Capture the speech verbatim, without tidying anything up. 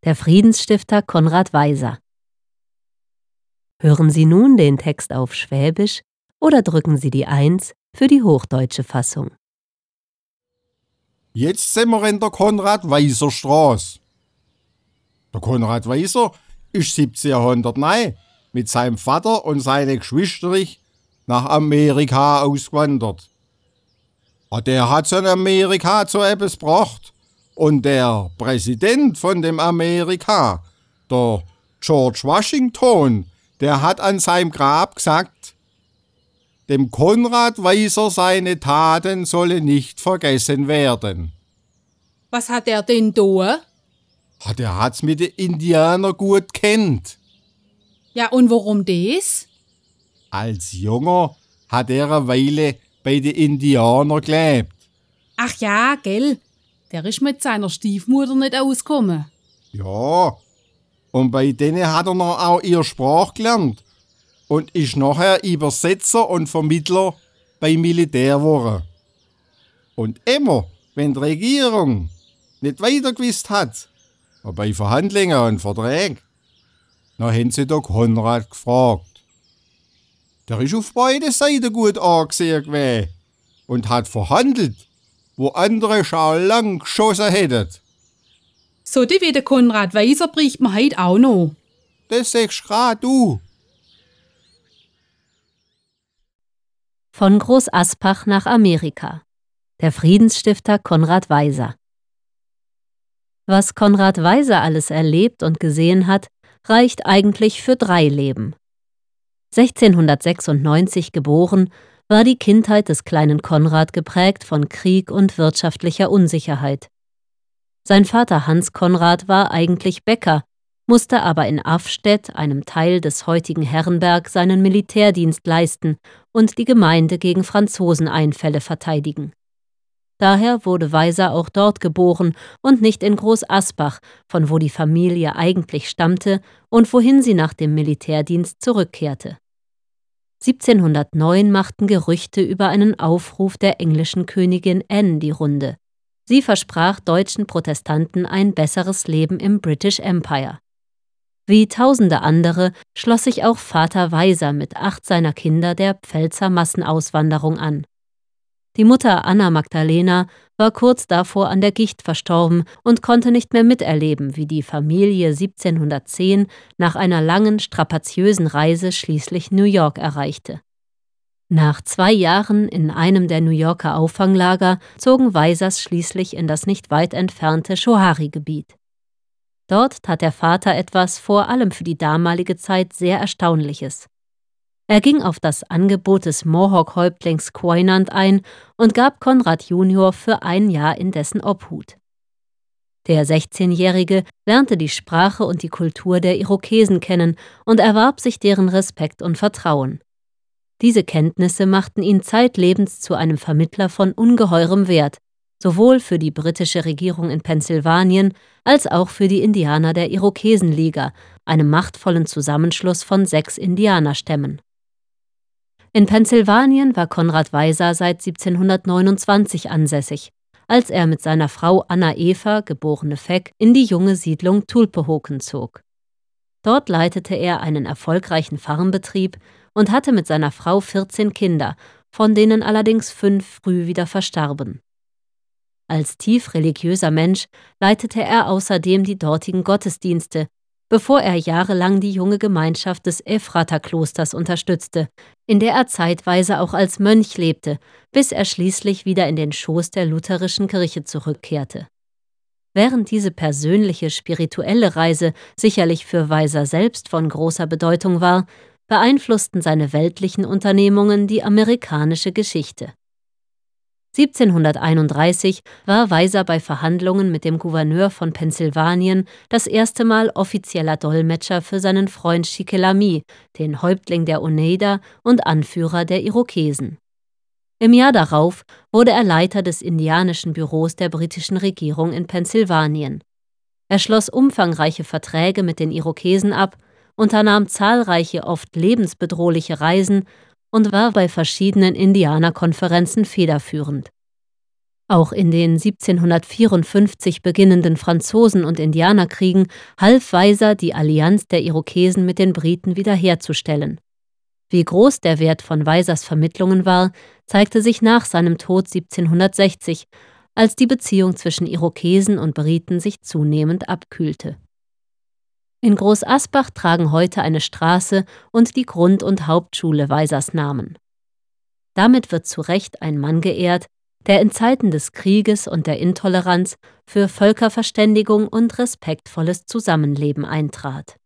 der Friedensstifter Konrad Weiser. Hören Sie nun den Text auf Schwäbisch oder drücken Sie die eins für die hochdeutsche Fassung. Jetzt sind wir in der Konrad-Weiser-Straße. Der Konrad Weiser ist siebzehnhundertneun mit seinem Vater und seinen Geschwistern nach Amerika ausgewandert. Und der hat in Amerika zu etwas gebracht. Und der Präsident von dem Amerika, der George Washington, der hat an seinem Grab gesagt, dem Konrad Weiser seine Taten sollen nicht vergessen werden. Was hat er denn da? Ah, der hat's mit den Indianern gut kennt. Ja, und warum das? Als Junger hat er eine Weile bei den Indianern gelebt. Ach ja, gell, der ist mit seiner Stiefmutter nicht ausgekommen. Ja, und bei denen hat er noch auch ihre Sprache gelernt und ist nachher Übersetzer und Vermittler beim Militär geworden. Und immer, wenn die Regierung nicht weiter gewusst hat, bei Verhandlungen und Verträgen, dann haben sie den Konrad gefragt. Der ist auf beide Seiten gut angesehen gewesen und hat verhandelt, wo andere schon lang geschossen hätten. So die wie der Konrad Weiser bricht man heute auch noch. Das sagst grad du. Von Groß Aspach nach Amerika. Der Friedensstifter Konrad Weiser. Was Konrad Weiser alles erlebt und gesehen hat, reicht eigentlich für drei Leben. sechzehnhundertsechsundneunzig geboren, war die Kindheit des kleinen Konrad geprägt von Krieg und wirtschaftlicher Unsicherheit. Sein Vater Hans Konrad war eigentlich Bäcker, musste aber in Afstedt, einem Teil des heutigen Herrenberg, seinen Militärdienst leisten und die Gemeinde gegen Franzoseneinfälle verteidigen. Daher wurde Weiser auch dort geboren und nicht in Groß Aspach, von wo die Familie eigentlich stammte und wohin sie nach dem Militärdienst zurückkehrte. siebzehnhundertneun machten Gerüchte über einen Aufruf der englischen Königin Anne die Runde. Sie versprach deutschen Protestanten ein besseres Leben im British Empire. Wie tausende andere schloss sich auch Vater Weiser mit acht seiner Kinder der Pfälzer Massenauswanderung an. Die Mutter Anna Magdalena war kurz davor an der Gicht verstorben und konnte nicht mehr miterleben, wie die Familie siebzehnhundertzehn nach einer langen, strapaziösen Reise schließlich New York erreichte. Nach zwei Jahren in einem der New Yorker Auffanglager zogen Weisers schließlich in das nicht weit entfernte Schoharie-Gebiet. Dort tat der Vater etwas vor allem für die damalige Zeit sehr Erstaunliches. Er ging auf das Angebot des Mohawk-Häuptlings Quoinant ein und gab Konrad Junior für ein Jahr in dessen Obhut. Der sechzehnjährige lernte die Sprache und die Kultur der Irokesen kennen und erwarb sich deren Respekt und Vertrauen. Diese Kenntnisse machten ihn zeitlebens zu einem Vermittler von ungeheurem Wert, sowohl für die britische Regierung in Pennsylvanien als auch für die Indianer der Irokesenliga, einem machtvollen Zusammenschluss von sechs Indianerstämmen. In Pennsylvanien war Konrad Weiser seit siebzehnhundertneunundzwanzig ansässig, als er mit seiner Frau Anna Eva, geborene Feck, in die junge Siedlung Tulpehoken zog. Dort leitete er einen erfolgreichen Farmbetrieb und hatte mit seiner Frau vierzehn Kinder, von denen allerdings fünf früh wieder verstarben. Als tief religiöser Mensch leitete er außerdem die dortigen Gottesdienste, bevor er jahrelang die junge Gemeinschaft des Ephrata-Klosters unterstützte, in der er zeitweise auch als Mönch lebte, bis er schließlich wieder in den Schoß der lutherischen Kirche zurückkehrte. Während diese persönliche spirituelle Reise sicherlich für Weiser selbst von großer Bedeutung war, beeinflussten seine weltlichen Unternehmungen die amerikanische Geschichte. siebzehnhunderteinunddreißig war Weiser bei Verhandlungen mit dem Gouverneur von Pennsylvanien das erste Mal offizieller Dolmetscher für seinen Freund Shikellamy, den Häuptling der Oneida und Anführer der Irokesen. Im Jahr darauf wurde er Leiter des indianischen Büros der britischen Regierung in Pennsylvanien. Er schloss umfangreiche Verträge mit den Irokesen ab, unternahm zahlreiche, oft lebensbedrohliche Reisen und war bei verschiedenen Indianerkonferenzen federführend. Auch in den siebzehnhundertvierundfünfzig beginnenden Franzosen- und Indianerkriegen half Weiser, die Allianz der Irokesen mit den Briten wiederherzustellen. Wie groß der Wert von Weisers Vermittlungen war, zeigte sich nach seinem Tod siebzehnhundertsechzig, als die Beziehung zwischen Irokesen und Briten sich zunehmend abkühlte. In Groß Asbach tragen heute eine Straße und die Grund- und Hauptschule Weisers Namen. Damit wird zu Recht ein Mann geehrt, der in Zeiten des Krieges und der Intoleranz für Völkerverständigung und respektvolles Zusammenleben eintrat.